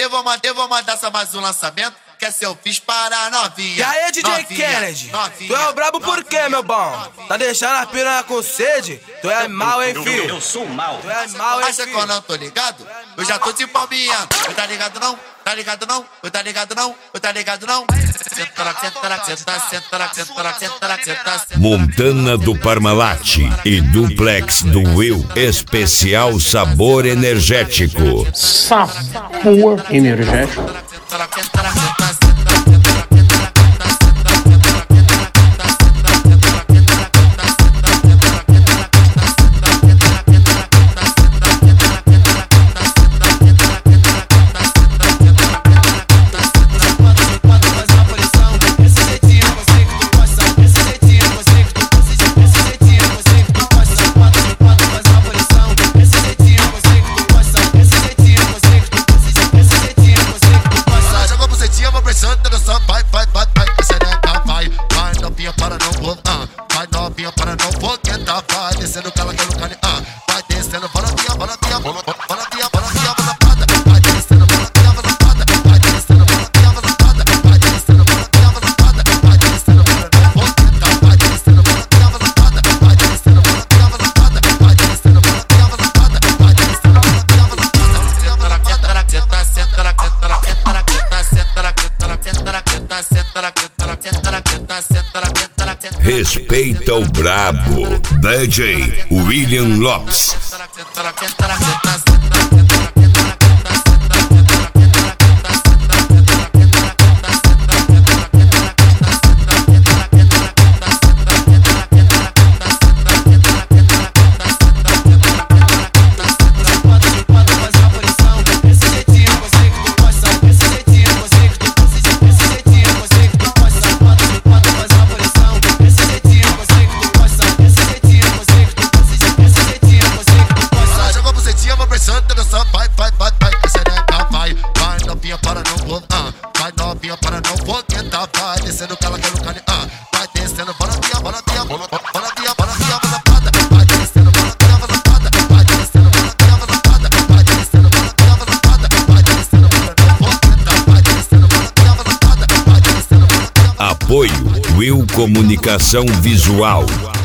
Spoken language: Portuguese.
vou mandar só mais um lançamento, que é seu fiz para novinha. E aí, DJ novinha, Kennedy? novinha, tu é o brabo por quê, meu bom? Tá deixando as piranha com sede? Tu é mal, hein, filho? Eu sou mal. Tu é mal, hein, Acha que filho? eu não tô ligado? Eu já tô te palminhando. Eu tá ligado não? Tá ligado não? Eu tá ligado não? Eu tá ligado não? Senta lá, senta lá, senta lá, senta lá, senta lá, senta lá, senta lá. Montana do Parmalat e Duplex do Will, especial sabor energético. Sabor energético. Vai novinha para não foguetar, vai descendo cala que eu não cale, vai descendo, bora via, bora via, bora via, bora via, bora vai descendo, bora via, bora vai descendo, bora via, bora vai descendo, bora via, bora vai descendo, bora não foguetar, vai descendo, bora via, bora vai descendo, bora via, bora vai descendo, bora via, bora vai descendo, bora via, Respeita o brabo, DJ William Lopes. Vai novinha para não foguetar, vai descendo cala que eu não cale, vai descendo, bora via, bora via, bora via, bora via, vai descendo, bora via, vai descendo, bora via, vai descendo, bora via, vai descendo, bora não foguetar, vai descendo, bora via, vai descendo, bora via. Apoio Will Comunicação Visual.